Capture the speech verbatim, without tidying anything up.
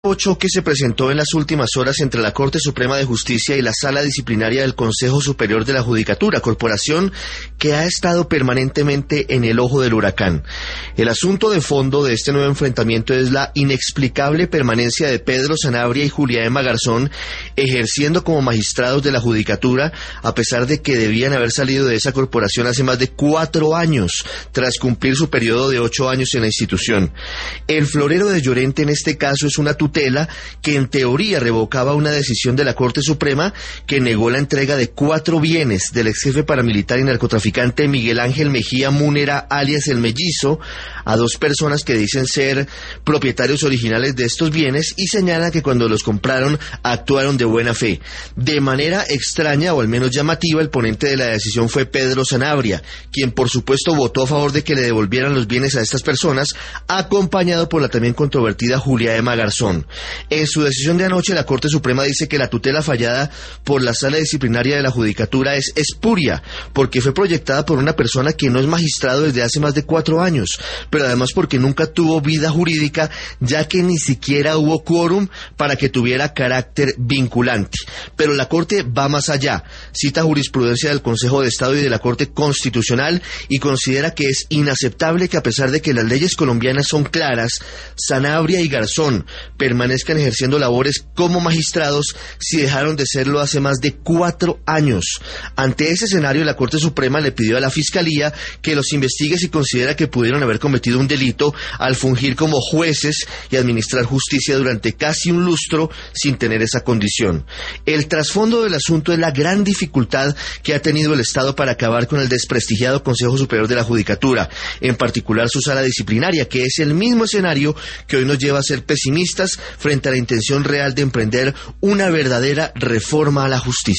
choque se presentó en las últimas horas entre la Corte Suprema de Justicia y la Sala Disciplinaria del Consejo Superior de la Judicatura, corporación que ha estado permanentemente en el ojo del huracán. El asunto de fondo de este nuevo enfrentamiento es la inexplicable permanencia de Pedro Sanabria y Julia Emma Garzón ejerciendo como magistrados de la Judicatura, a pesar de que debían haber salido de esa corporación hace más de cuatro años, tras cumplir su periodo de ocho años en la institución. El florero de Llorente en este caso es una tutela que en teoría revocaba una decisión de la Corte Suprema que negó la entrega de cuatro bienes del ex jefe paramilitar y narcotraficante Miguel Ángel Mejía Múnera, alias El Mellizo, a dos personas que dicen ser propietarios originales de estos bienes y señalan que cuando los compraron actuaron de buena fe. De manera extraña, o al menos llamativa, el ponente de la decisión fue Pedro Sanabria, quien por supuesto votó a favor de que le devolvieran los bienes a estas personas, acompañado por la también controvertida Julia Emma Garzón. En su decisión de anoche, la Corte Suprema dice que la tutela fallada por la Sala Disciplinaria de la Judicatura es espuria, porque fue proyectada por una persona que no es magistrado desde hace más de cuatro años, pero además porque nunca tuvo vida jurídica, ya que ni siquiera hubo quórum para que tuviera carácter vinculante. Pero la Corte va más allá, cita jurisprudencia del Consejo de Estado y de la Corte Constitucional y considera que es inaceptable que, a pesar de que las leyes colombianas son claras, Sanabria y Garzón permanezcan ejerciendo labores como magistrados si dejaron de serlo hace más de cuatro años. Ante ese escenario, la Corte Suprema le pidió a la Fiscalía que los investigue si considera que pudieron haber cometido un delito al fungir como jueces y administrar justicia durante casi un lustro sin tener esa condición. El trasfondo del asunto es la gran dificultad que ha tenido el Estado para acabar con el desprestigiado Consejo Superior de la Judicatura, en particular su sala disciplinaria, que es el mismo escenario que hoy nos lleva a ser pesimistas frente a la intención real de emprender una verdadera reforma a la justicia.